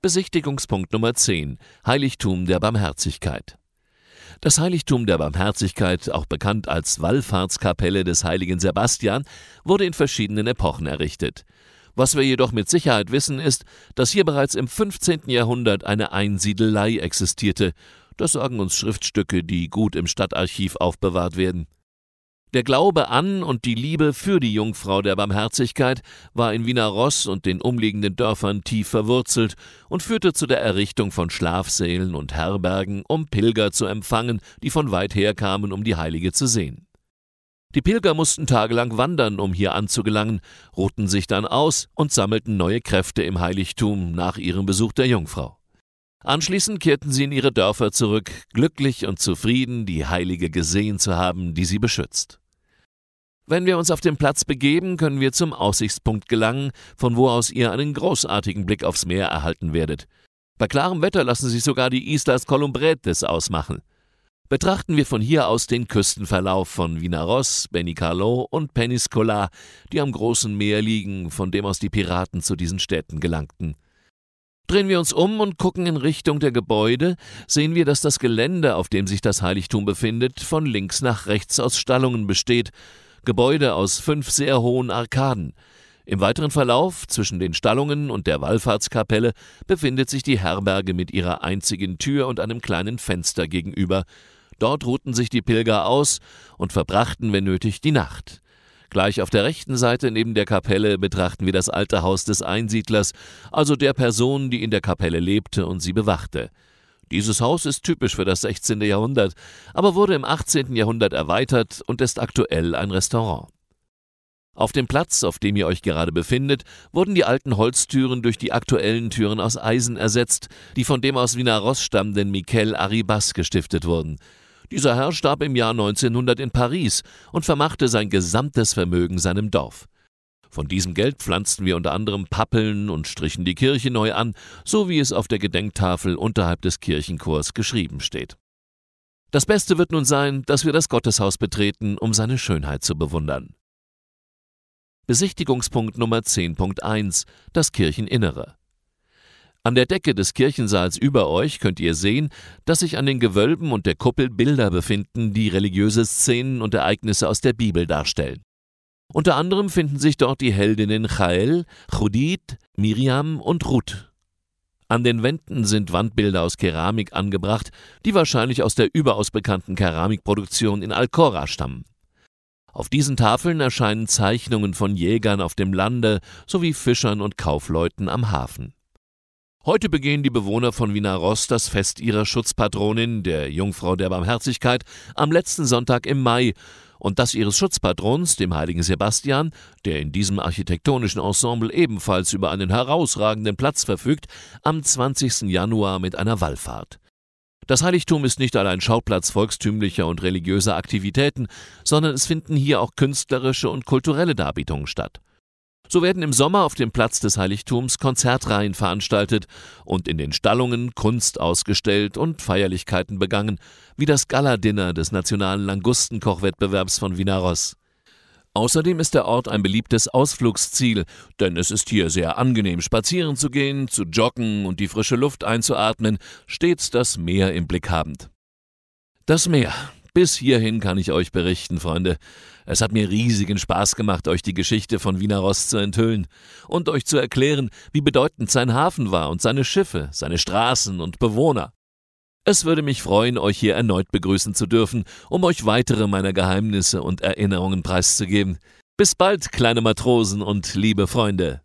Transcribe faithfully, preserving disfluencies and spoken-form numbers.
Besichtigungspunkt Nummer zehn. Heiligtum der Barmherzigkeit. Das Heiligtum der Barmherzigkeit, auch bekannt als Wallfahrtskapelle des heiligen Sebastian, wurde in verschiedenen Epochen errichtet. Was wir jedoch mit Sicherheit wissen, ist, dass hier bereits im fünfzehnten Jahrhundert eine Einsiedelei existierte. Das sagen uns Schriftstücke, die gut im Stadtarchiv aufbewahrt werden. Der Glaube an und die Liebe für die Jungfrau der Barmherzigkeit war in Wiener-Ross und den umliegenden Dörfern tief verwurzelt und führte zu der Errichtung von Schlafsälen und Herbergen, um Pilger zu empfangen, die von weit her kamen, um die Heilige zu sehen. Die Pilger mussten tagelang wandern, um hier anzugelangen, ruhten sich dann aus und sammelten neue Kräfte im Heiligtum nach ihrem Besuch der Jungfrau. Anschließend kehrten sie in ihre Dörfer zurück, glücklich und zufrieden, die Heilige gesehen zu haben, die sie beschützt. Wenn wir uns auf den Platz begeben, können wir zum Aussichtspunkt gelangen, von wo aus ihr einen großartigen Blick aufs Meer erhalten werdet. Bei klarem Wetter lassen sich sogar die Islas Columbretes ausmachen. Betrachten wir von hier aus den Küstenverlauf von Wiener-Ross, Benicarló und Peñíscola, die am großen Meer liegen, von dem aus die Piraten zu diesen Städten gelangten. Drehen wir uns um und gucken in Richtung der Gebäude, sehen wir, dass das Gelände, auf dem sich das Heiligtum befindet, von links nach rechts aus Stallungen besteht, Gebäude aus fünf sehr hohen Arkaden. Im weiteren Verlauf, zwischen den Stallungen und der Wallfahrtskapelle, befindet sich die Herberge mit ihrer einzigen Tür und einem kleinen Fenster gegenüber. Dort ruhten sich die Pilger aus und verbrachten, wenn nötig, die Nacht. Gleich auf der rechten Seite neben der Kapelle betrachten wir das alte Haus des Einsiedlers, also der Person, die in der Kapelle lebte und sie bewachte. Dieses Haus ist typisch für das sechzehnte Jahrhundert, aber wurde im achtzehnten Jahrhundert erweitert und ist aktuell ein Restaurant. Auf dem Platz, auf dem ihr euch gerade befindet, wurden die alten Holztüren durch die aktuellen Türen aus Eisen ersetzt, die von dem aus Wiener-Ross stammenden Miquel Arribas gestiftet wurden. Dieser Herr starb im Jahr neunzehnhundert in Paris und vermachte sein gesamtes Vermögen seinem Dorf. Von diesem Geld pflanzten wir unter anderem Pappeln und strichen die Kirche neu an, so wie es auf der Gedenktafel unterhalb des Kirchenchors geschrieben steht. Das Beste wird nun sein, dass wir das Gotteshaus betreten, um seine Schönheit zu bewundern. Besichtigungspunkt Nummer zehn Punkt eins. Das Kircheninnere. An der Decke des Kirchensaals über euch könnt ihr sehen, dass sich an den Gewölben und der Kuppel Bilder befinden, die religiöse Szenen und Ereignisse aus der Bibel darstellen. Unter anderem finden sich dort die Heldinnen Jael, Judith, Miriam und Ruth. An den Wänden sind Wandbilder aus Keramik angebracht, die wahrscheinlich aus der überaus bekannten Keramikproduktion in Alcora stammen. Auf diesen Tafeln erscheinen Zeichnungen von Jägern auf dem Lande sowie Fischern und Kaufleuten am Hafen. Heute begehen die Bewohner von Wiener-Ross das Fest ihrer Schutzpatronin, der Jungfrau der Barmherzigkeit, am letzten Sonntag im Mai und das ihres Schutzpatrons, dem heiligen Sebastian, der in diesem architektonischen Ensemble ebenfalls über einen herausragenden Platz verfügt, am zwanzigsten Januar mit einer Wallfahrt. Das Heiligtum ist nicht allein Schauplatz volkstümlicher und religiöser Aktivitäten, sondern es finden hier auch künstlerische und kulturelle Darbietungen statt. So werden im Sommer auf dem Platz des Heiligtums Konzertreihen veranstaltet und in den Stallungen Kunst ausgestellt und Feierlichkeiten begangen, wie das Gala-Dinner des nationalen Langustenkochwettbewerbs von Wiener-Ross. Außerdem ist der Ort ein beliebtes Ausflugsziel, denn es ist hier sehr angenehm, spazieren zu gehen, zu joggen und die frische Luft einzuatmen, stets das Meer im Blick habend. Das Meer. Bis hierhin kann ich euch berichten, Freunde. Es hat mir riesigen Spaß gemacht, euch die Geschichte von Wiener-Ross zu enthüllen und euch zu erklären, wie bedeutend sein Hafen war und seine Schiffe, seine Straßen und Bewohner. Es würde mich freuen, euch hier erneut begrüßen zu dürfen, um euch weitere meiner Geheimnisse und Erinnerungen preiszugeben. Bis bald, kleine Matrosen und liebe Freunde.